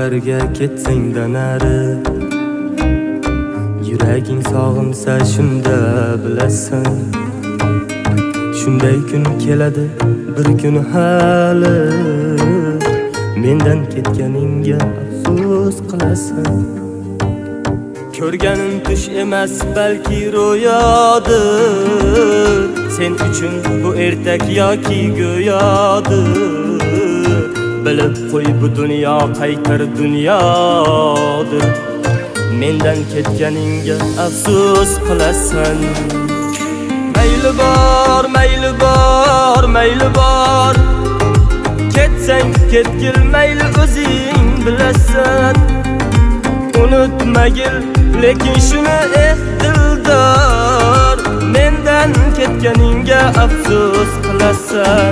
yo'llarga ketsangda nari, yuraging sog'insa shunda bilasan. Shunday kun keladi bir kun hali, mendan ketganingga afsus qilasan. Ko'rganim tush emas balki ro'yodir, sen uchun bu ertak yoki go'yodir. Bilib qo'y, bu dunyo qaytar dunyodir, mendan ketganingga afsus qilasan. Mayli bor, mayli bor, mayli bor, ketsang ketgil, mayli o'zing bilasan. Unutmagil, lekin shuni dildor, mendan ketganingga afsus qilasan.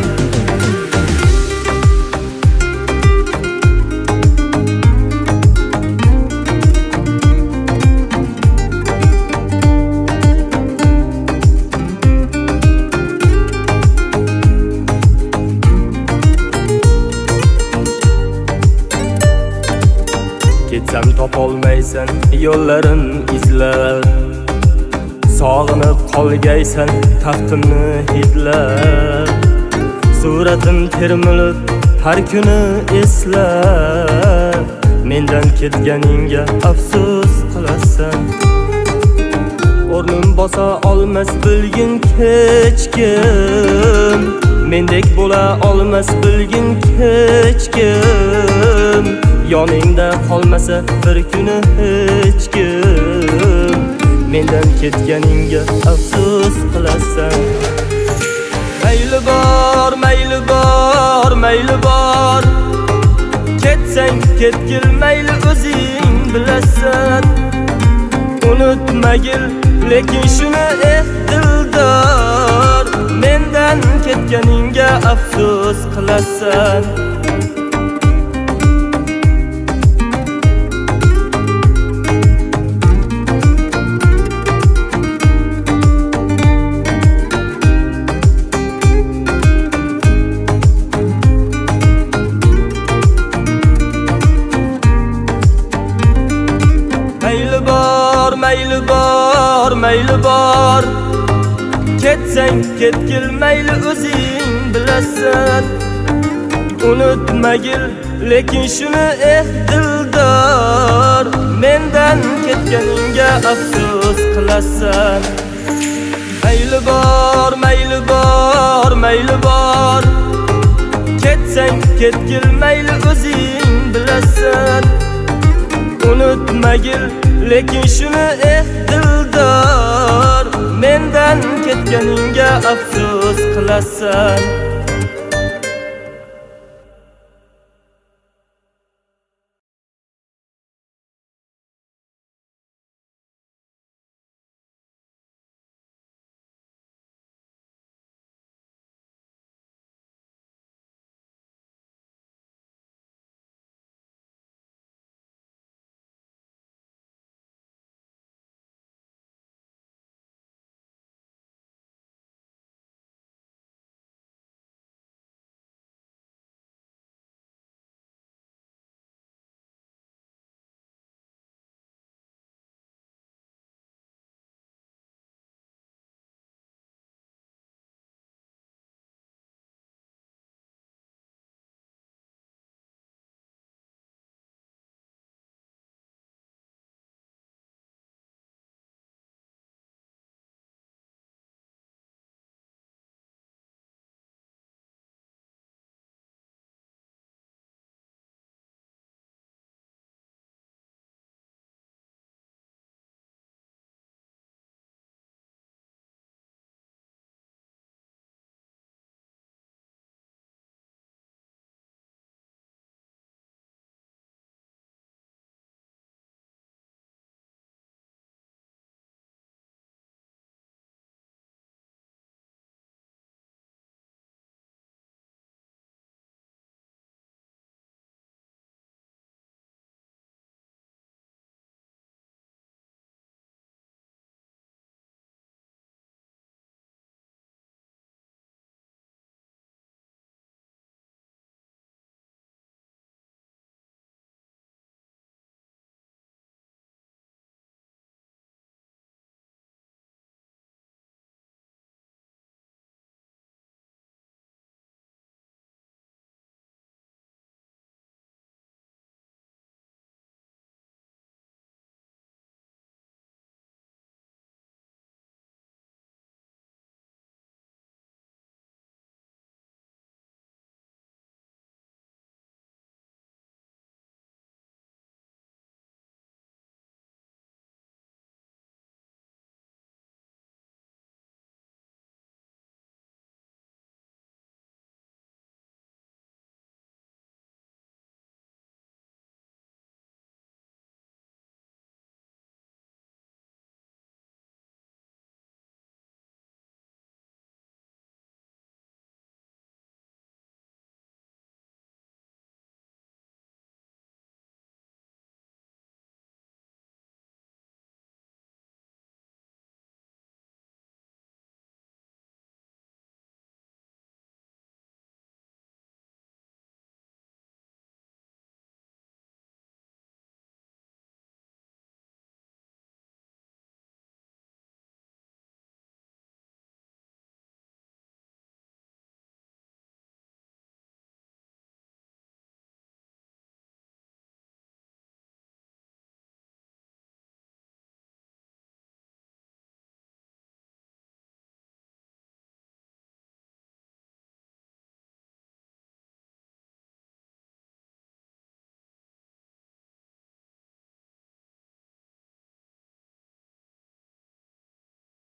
Ketsam topolmaysan yo'llarim izlab, sog'inib qolgaysan taxtimni hidlab. Suratim termilib har kuni eslab, mendan ketganingga afsus qilasan. O'rnim bosa olmas bilgin kechkim, mendek bo'la olmas bilgin kechkim. Yoningda qolmasa bir kuni hech kim, mendan ketganingga afsus qilasan. Mayli bor, mayli bor, mayli bor, ketsang ketgil, mayli o'zing bilasan. Unutmagil, lekin shuni dildor, mendan ketganingga afsus qilasan. Mayli bor, mayli bor, mayli bor, ketsang ketgil, mayli o'zing bilasan. Unutmagil, lekin shuni dildor, mendan ketganingga afsus qilasan. Mayli bor, mayli bor, mayli bor, ketsang ketgil, mayli o'zing bilasan. Unutmagil, lekin shuni dildor, mendan ketganingga afsus qilasan.